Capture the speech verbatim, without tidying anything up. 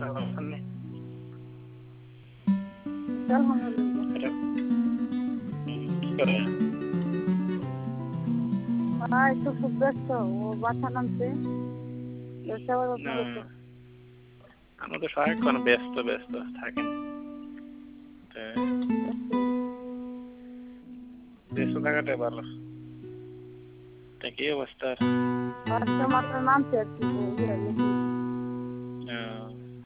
ওখানে আলহামদুলিল্লাহ। কি করে? হ্যাঁ একটু খুব ব্যস্ত, ও বাসা নামছে সেবার যত্ন না, করতে। আমরা তো সারাক্ষণ ব্যস্ত ব্যস্ত থাকেন। তো ব্যস্ত থাকাটাই ভালো। তা কি অবস্থা? আজকে মাত্র নামছে আর কি, ইয়ে নাকি আহ,